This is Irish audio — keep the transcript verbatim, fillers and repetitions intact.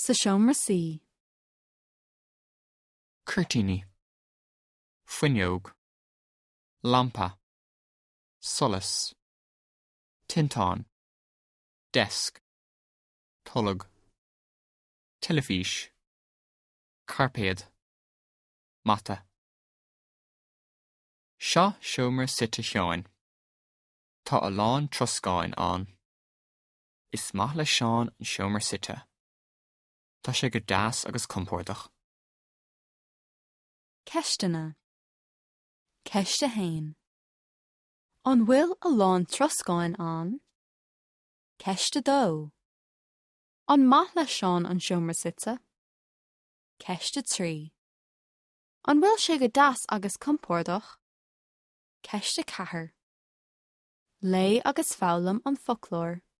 Sa seomra sí. Curtíní, fuinneog, lampa, solas, tintán, desk, tullag, telefís, carpéad, mata. Seo seomra suite seáin. Tá a lán troscáin an. Is maith le seán an seomra suite. Tá sé go deas agus compordach. Ceistena. Ceiste hain. An bhfuil a lán troscáin an. Ceiste dó. An maith le seán an seomra suite. Ceiste trí. An bhfuil sé go deas agus compordach. Ceiste cathair. Lé agus fálam an folklór.